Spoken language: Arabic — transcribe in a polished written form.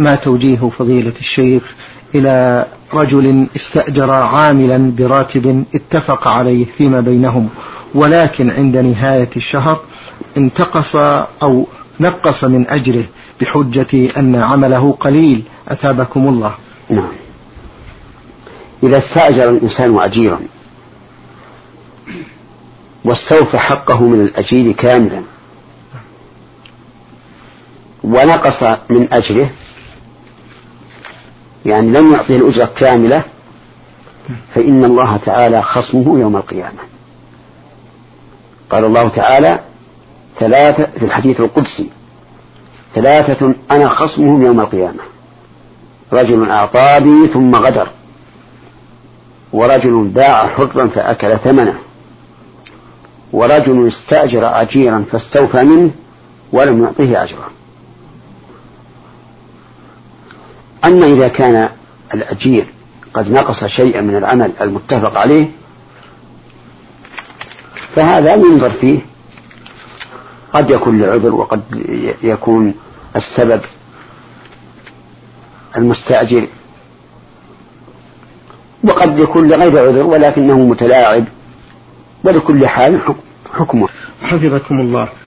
ما توجيه فضيلة الشيخ إلى رجل استأجر عاملا براتب اتفق عليه فيما بينهم، ولكن عند نهاية الشهر انتقص أو نقص من أجره بحجة أن عمله قليل، أثابكم الله؟ نعم. إذا استأجر الإنسان أجيرا واستوفى حقه من الأجير كاملا ونقص من أجره، يعني لم يعطيه الأجرة كاملة، فإن الله تعالى خصمه يوم القيامة. قال الله تعالى ثلاثة في الحديث القدسي: ثلاثة أنا خصمهم يوم القيامة: رجل أعطى بي ثم غدر، ورجل باع حرا فأكل ثمنه، ورجل استأجر أجيرا فاستوفى منه ولم يعطيه أجره. أما إذا كان الأجير قد نقص شيئا من العمل المتفق عليه فهذا ينظر فيه، قد يكون لعذر وقد يكون السبب المستأجر، وقد يكون لغير عذر ولكنه متلاعب، ولكل حال حكمه. حفظكم الله.